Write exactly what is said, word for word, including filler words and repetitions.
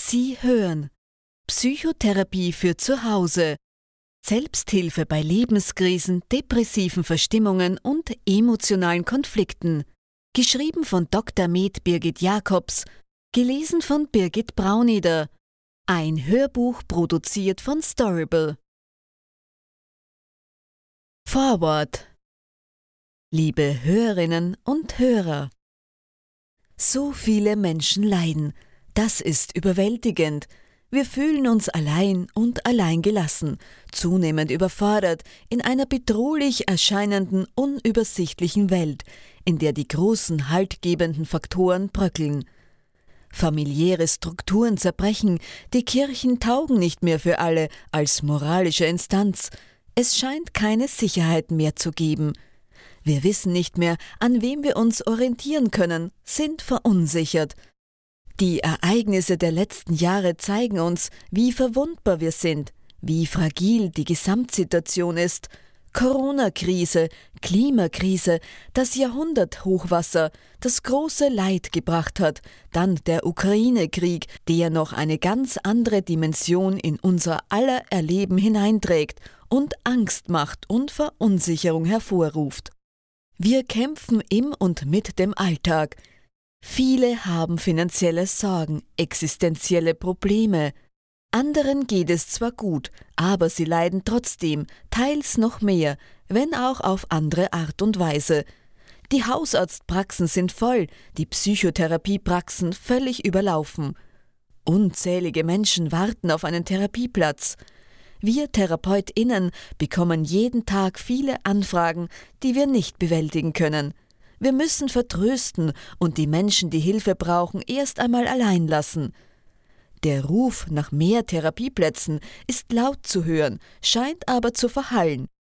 Sie hören Psychotherapie für zu Hause. Selbsthilfe bei Lebenskrisen, depressiven Verstimmungen und emotionalen Konflikten. Geschrieben von Doktor Med Birgit Jacobs, gelesen von Birgit Braunieder. Ein Hörbuch produziert von Storyble. Vorwort. Liebe Hörerinnen und Hörer, so viele Menschen leiden. Das ist überwältigend. Wir fühlen uns allein und alleingelassen, zunehmend überfordert in einer bedrohlich erscheinenden, unübersichtlichen Welt, in der die großen haltgebenden Faktoren bröckeln. Familiäre Strukturen zerbrechen, die Kirchen taugen nicht mehr für alle als moralische Instanz. Es scheint keine Sicherheit mehr zu geben. Wir wissen nicht mehr, an wem wir uns orientieren können, sind verunsichert. Die Ereignisse der letzten Jahre zeigen uns, wie verwundbar wir sind, wie fragil die Gesamtsituation ist. Corona-Krise, Klimakrise, das Jahrhunderthochwasser, das große Leid gebracht hat, dann der Ukraine-Krieg, der noch eine ganz andere Dimension in unser aller Erleben hineinträgt und Angst macht und Verunsicherung hervorruft. Wir kämpfen im und mit dem Alltag. Viele haben finanzielle Sorgen, existenzielle Probleme. Anderen geht es zwar gut, aber sie leiden trotzdem, teils noch mehr, wenn auch auf andere Art und Weise. Die Hausarztpraxen sind voll, die Psychotherapiepraxen völlig überlaufen. Unzählige Menschen warten auf einen Therapieplatz. Wir TherapeutInnen bekommen jeden Tag viele Anfragen, die wir nicht bewältigen können. Wir müssen vertrösten und die Menschen, die Hilfe brauchen, erst einmal allein lassen. Der Ruf nach mehr Therapieplätzen ist laut zu hören, scheint aber zu verhallen.